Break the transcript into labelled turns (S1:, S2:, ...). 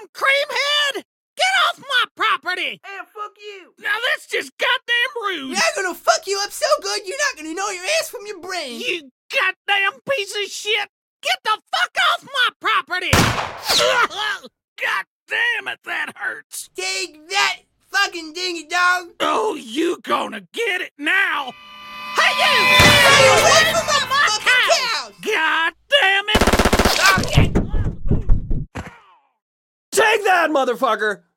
S1: creamhead! Get off my property!
S2: And fuck you!
S1: Now that's just goddamn rude!
S3: I'm gonna fuck you up so good you're not gonna know your ass from your brain!
S1: You goddamn piece of shit! Get the fuck off my property! God damn it, that hurts!
S3: Take that, fucking dingy dog!
S1: Oh, you gonna get it now! Hey, you!
S3: Stay away from my fucking cows!
S1: God damn it!
S3: Okay.
S4: Take that, motherfucker!